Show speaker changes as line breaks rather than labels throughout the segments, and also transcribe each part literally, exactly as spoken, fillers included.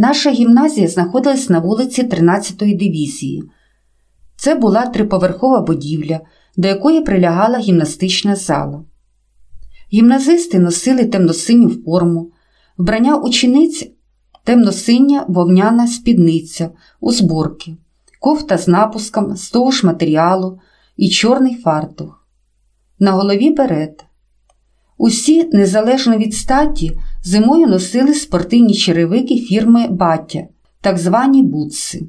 Наша гімназія знаходилась на вулиці тринадцятої дивізії. Це була триповерхова будівля, до якої прилягала гімнастична зала. Гімназисти носили темно-синю форму, вбрання учениць – темно-синя вовняна спідниця у зборки, кофта з напуском з того ж матеріалу і чорний фартух. На голові берет. Усі, незалежно від статі, зимою носили спортивні черевики фірми «Баття», так звані бутси.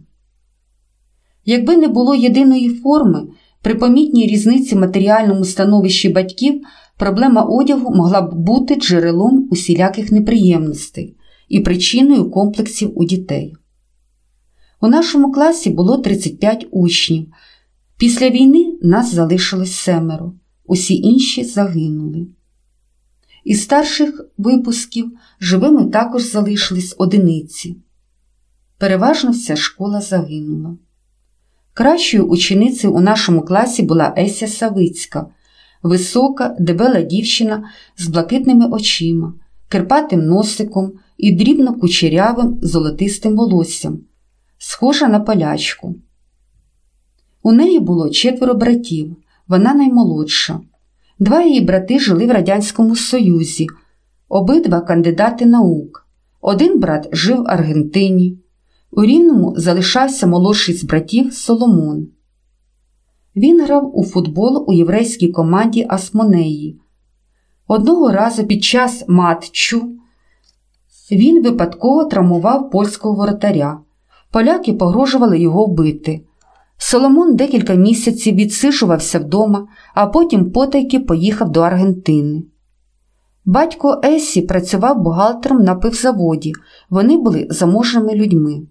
Якби не було єдиної форми, при помітній різниці в матеріальному становищі батьків проблема одягу могла б бути джерелом усіляких неприємностей і причиною комплексів у дітей. У нашому класі було тридцять п'ять учнів. Після війни нас залишилось семеро, усі інші загинули. Із старших випусків живими також залишились одиниці. Переважно вся школа загинула. Кращою ученицею у нашому класі була Еся Савицька, висока, дебела дівчина з блакитними очима, кирпатим носиком і дрібно-кучерявим золотистим волоссям, схожа на полячку. У неї було четверо братів, вона наймолодша. Два її брати жили в Радянському Союзі, обидва кандидати наук. Один брат жив в Аргентині. У Рівному залишався молодший з братів Соломон. Він грав у футбол у єврейській команді Асмонеї. Одного разу під час матчу він випадково травмував польського воротаря. Поляки погрожували його вбити. Соломон декілька місяців відсиджувався вдома, а потім потайки поїхав до Аргентини. Батько Есі працював бухгалтером на пивзаводі, вони були заможними людьми.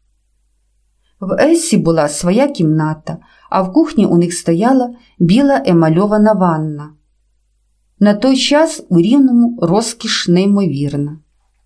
В Есі була своя кімната, а в кухні у них стояла біла емальована ванна. На той час у Рівному розкіш неймовірна.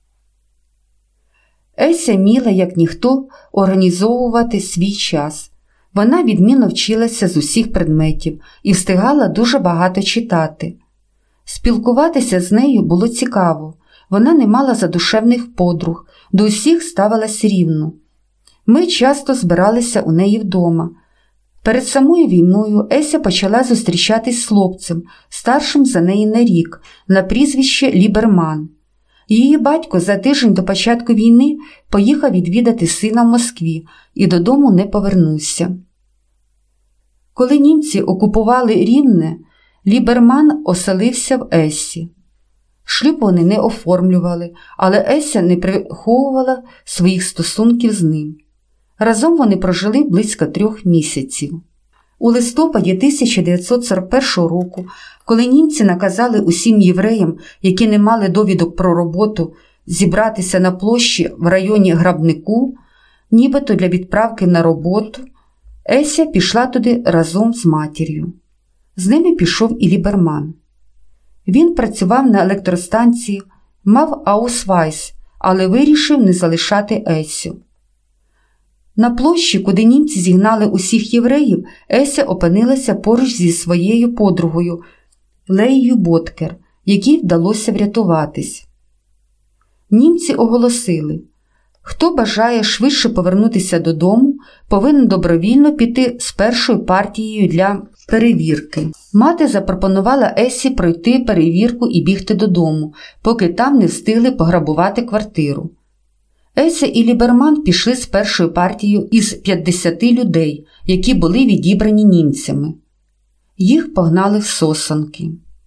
Еся вміла, як ніхто, організовувати свій час. Вона відмінно вчилася з усіх предметів і встигала дуже багато читати. Спілкуватися з нею було цікаво, вона не мала задушевних подруг, до усіх ставилась рівно. Ми часто збиралися у неї вдома. Перед самою війною Еся почала зустрічатись з хлопцем, старшим за неї на рік, на прізвище Ліберман. Її батько за тиждень до початку війни поїхав відвідати сина в Москві і додому не повернувся. Коли німці окупували Рівне, Ліберман оселився в Есі. Шлюб вони не оформлювали, але Еся не приховувала своїх стосунків з ним. Разом вони прожили близько трьох місяців. У листопаді тисяча дев'ятсот сорок першого року, коли німці наказали усім євреям, які не мали довідок про роботу, зібратися на площі в районі Грабнику, нібито для відправки на роботу, Еся пішла туди разом з матір'ю. З ними пішов і Ліберман. Він працював на електростанції, мав аусвайс, але вирішив не залишати Есю. На площі, куди німці зігнали усіх євреїв, Еся опинилася поруч зі своєю подругою Леєю Боткер, якій вдалося врятуватись. Німці оголосили, хто бажає швидше повернутися додому, повинен добровільно піти з першою партією для перевірки. Мати запропонувала Есі пройти перевірку і бігти додому, поки там не встигли пограбувати квартиру. Еся і Ліберман пішли з першою партією із п'ятдесяти людей, які були відібрані німцями. Їх погнали в Сосонки.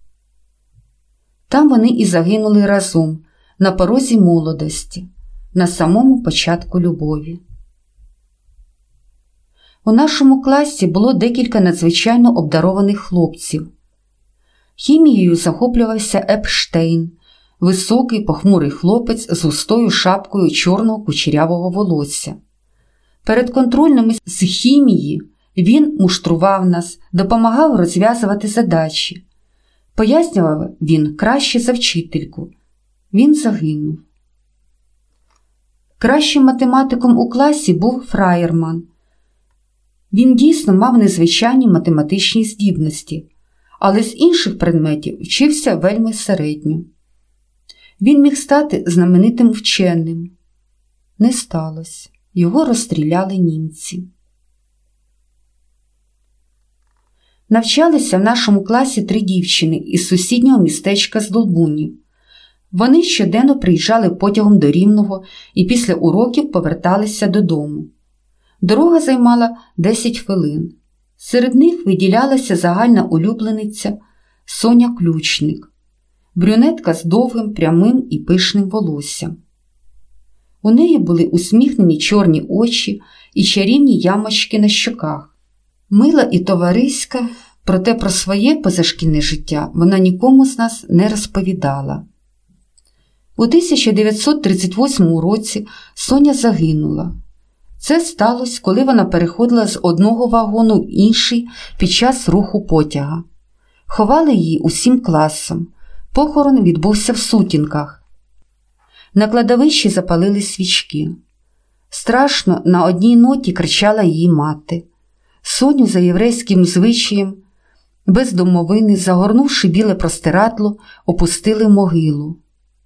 Там вони і загинули разом, на порозі молодості, на самому початку любові. У нашому класі було декілька надзвичайно обдарованих хлопців. Хімією захоплювався Епштейн, високий похмурий хлопець з густою шапкою чорного кучерявого волосся. Перед контрольними з хімії він муштрував нас, допомагав розв'язувати задачі. Пояснював він краще за вчительку. Він загинув. Кращим математиком у класі був Фраєрман. Він дійсно мав незвичайні математичні здібності, але з інших предметів вчився вельми середньо. Він міг стати знаменитим вченим. Не сталося. Його розстріляли німці. Навчалися в нашому класі три дівчини із сусіднього містечка Здолбунів. Вони щоденно приїжджали потягом до Рівного і після уроків поверталися додому. Дорога займала десять хвилин. Серед них виділялася загальна улюблениця Соня Ключник, брюнетка з довгим, прямим і пишним волоссям. У неї були усміхнені чорні очі і чарівні ямочки на щоках. Мила і товариська, проте про своє позашкільне життя вона нікому з нас не розповідала. У тисяча дев'ятсот тридцять восьмому році Соня загинула. Це сталося, коли вона переходила з одного вагону в інший під час руху потяга. Ховали її усім класом. Похорон відбувся в сутінках. На кладовищі запалили свічки. Страшно на одній ноті кричала її мати. Соню за єврейським звичаєм, без домовини, загорнувши біле простирадло, опустили в могилу.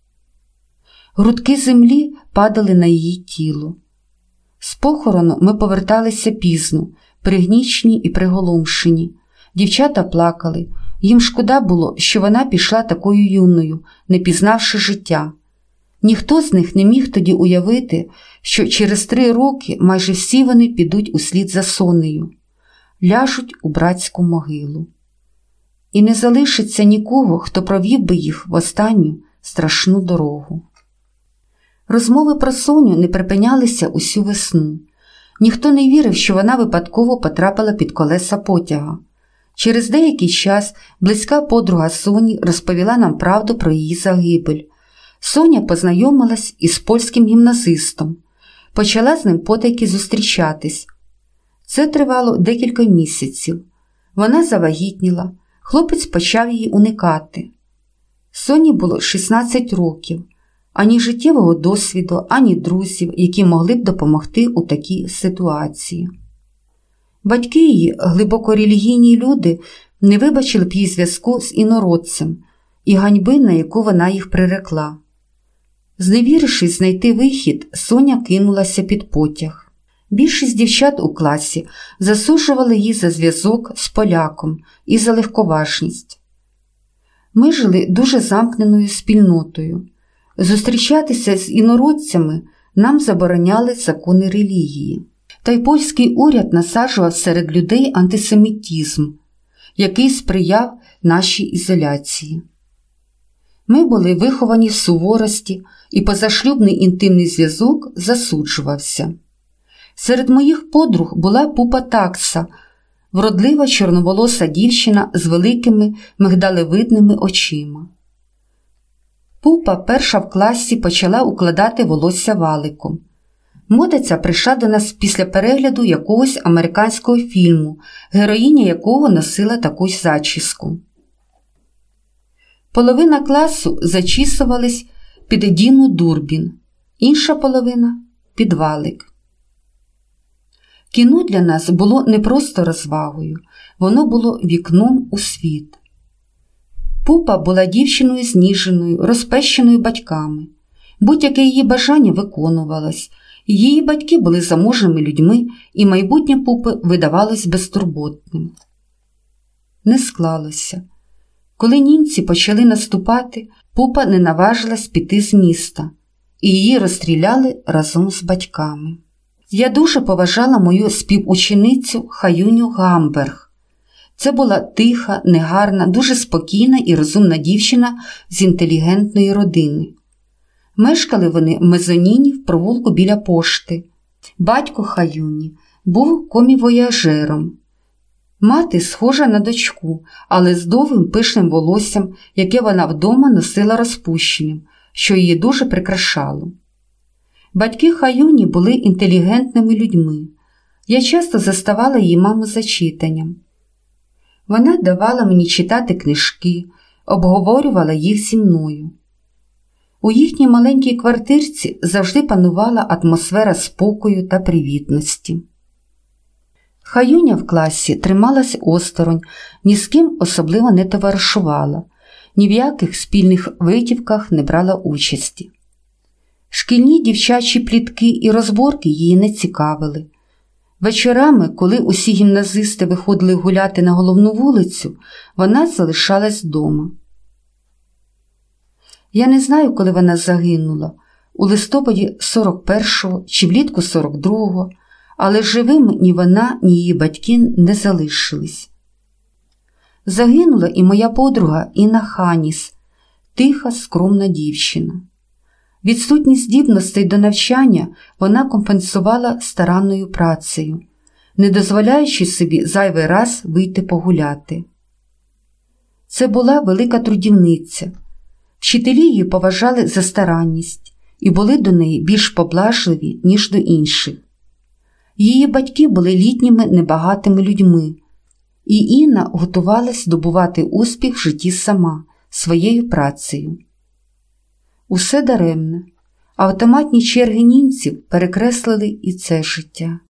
Грудки землі падали на її тіло. З похорону ми поверталися пізно, пригнічені і приголомшені. Дівчата плакали. Їм шкода було, що вона пішла такою юною, не пізнавши життя. Ніхто з них не міг тоді уявити, що через три роки майже всі вони підуть услід за Сонею, ляжуть у братську могилу. І не залишиться нікого, хто провів би їх в останню страшну дорогу. Розмови про Соню не припинялися усю весну. Ніхто не вірив, що вона випадково потрапила під колеса потяга. Через деякий час близька подруга Соні розповіла нам правду про її загибель. Соня познайомилась із польським гімназистом, почала з ним потайки зустрічатись. Це тривало декілька місяців. Вона завагітніла, хлопець почав її уникати. Соні було шістнадцять років, ані життєвого досвіду, ані друзів, які могли б допомогти у такій ситуації. Батьки її, глибоко релігійні люди, не вибачили б їй зв'язку з інородцем і ганьби, на яку вона їх прирекла. Зневірившись знайти вихід, Соня кинулася під потяг. Більшість дівчат у класі засуджували її за зв'язок з поляком і за легковажність. Ми жили дуже замкненою спільнотою. Зустрічатися з інородцями нам забороняли закони релігії. Та й польський уряд насаджував серед людей антисемітизм, який сприяв нашій ізоляції. Ми були виховані в суворості, і позашлюбний інтимний зв'язок засуджувався. Серед моїх подруг була Пупа Такса, вродлива чорноволоса дівчина з великими мигдалевидними очима. Пупа перша в класі почала укладати волосся валиком. Мода ця прийшла до нас після перегляду якогось американського фільму, героїня якого носила таку зачіску. Половина класу зачісувались під Діну Дурбін, інша половина – під валик. Кіно для нас було не просто розвагою, воно було вікном у світ. Пупа була дівчиною зніженою, розпещеною батьками. Будь-яке її бажання виконувалось. Її батьки були заможними людьми, і майбутнє Пупи видавалось безтурботним. Не склалося. Коли німці почали наступати, Пупа не наважилась піти з міста, і її розстріляли разом з батьками. Я дуже поважала мою співученицю Хаюню Гамберг. Це була тиха, негарна, дуже спокійна і розумна дівчина з інтелігентної родини. Мешкали вони в мезоніні в провулку біля пошти. Батько Хаюні був комівояжером. Мати схожа на дочку, але з довгим пишним волоссям, яке вона вдома носила розпущеним, що її дуже прикрашало. Батьки Хаюні були інтелігентними людьми. Я часто заставала її маму за читанням. Вона давала мені читати книжки, обговорювала їх зі мною. У їхній маленькій квартирці завжди панувала атмосфера спокою та привітності. Хаюня в класі трималась осторонь, ні з ким особливо не товаришувала, ні в яких спільних витівках не брала участі. Шкільні дівчачі плітки і розборки її не цікавили. Вечорами, коли усі гімназисти виходили гуляти на головну вулицю, вона залишалась вдома. Я не знаю, коли вона загинула, у листопаді сорок першого чи влітку сорок другого, але живими ні вона, ні її батьки не залишились. Загинула і моя подруга Інна Ханіс, тиха, скромна дівчина. Відсутність здібностей до навчання вона компенсувала старанною працею, не дозволяючи собі зайвий раз вийти погуляти. Це була велика трудівниця. Вчителі її поважали за старанність і були до неї більш поблажливі, ніж до інших. Її батьки були літніми небагатими людьми, і Інна готувалась здобувати успіх в житті сама, своєю працею. Усе даремне. Автоматні черги німців перекреслили і це життя.